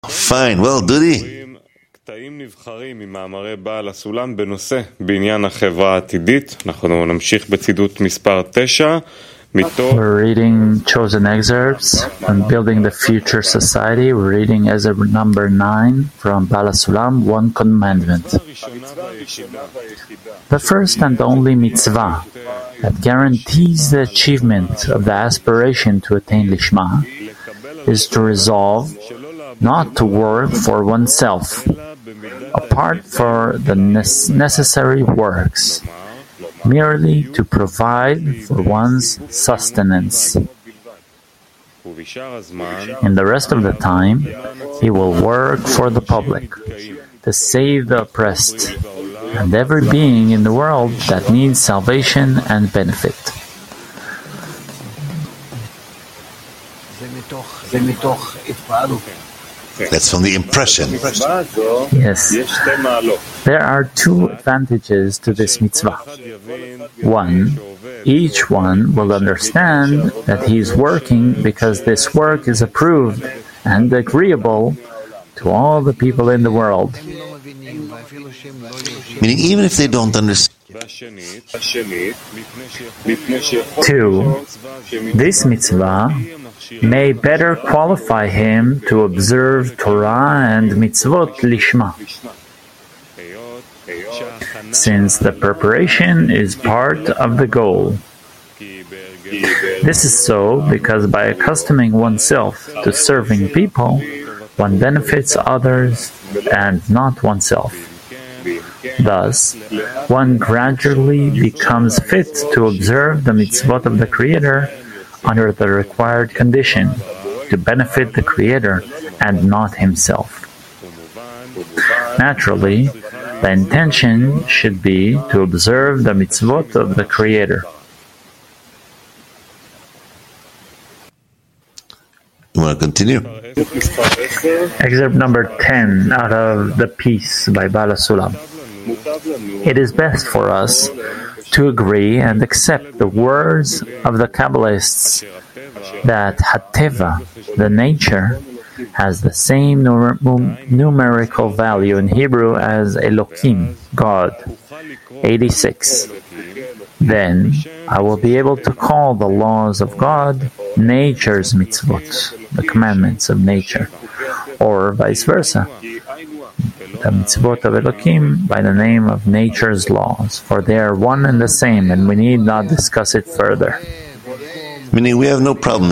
Fine, well, Dudi. קטעים נבחרים ממאמרי בעל הסולם בנושא בעניין החברה העתידית. אנחנו נמשיך בצידות מספר 9. We're reading chosen excerpts on building the future society. We're reading excerpt number 9 from Bala Sulam, One Commandment. The first and only mitzvah that guarantees the achievement of the aspiration to attain Lishma is to resolve not to work for oneself, apart for the necessary works, merely to provide for one's sustenance. In the rest of the time, he will work for the public, to save the oppressed, and every being in the world that needs salvation and benefit. That's from the impression. Yes. There are two advantages to this mitzvah. One, each one will understand that he is working because this work is approved and agreeable to all the people in the world. Meaning, even if they don't understand. Two, this mitzvah may better qualify him to observe Torah and mitzvot lishma, since the preparation is part of the goal. This is so because by accustoming oneself to serving people, one benefits others and not oneself. Thus, one gradually becomes fit to observe the mitzvot of the Creator under the required condition, to benefit the Creator and not himself. Naturally, the intention should be to observe the mitzvot of the Creator. You want to continue? Excerpt number 10 out of The Peace by Bala Sulam. It is best for us to agree and accept the words of the Kabbalists that Hateva, the nature, has the same numerical value in Hebrew as Elohim, God, 86. Then I will be able to call the laws of God nature's mitzvot, the commandments of nature, or vice versa, the mitzvot of Elohim by the name of nature's laws, for they are one and the same, and we need not discuss it further. Meaning, we have no problem